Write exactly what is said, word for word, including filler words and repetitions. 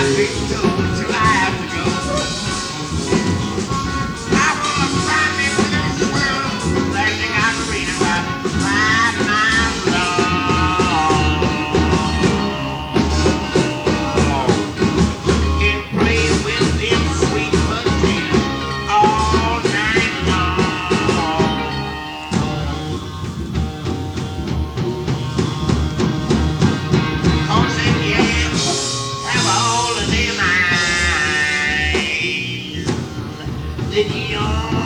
been told till I have to go. I wanna find me a little world, like they got read about five miles long. It plays with them sweet potatoes all night long. Cause they can have all of them eyes that young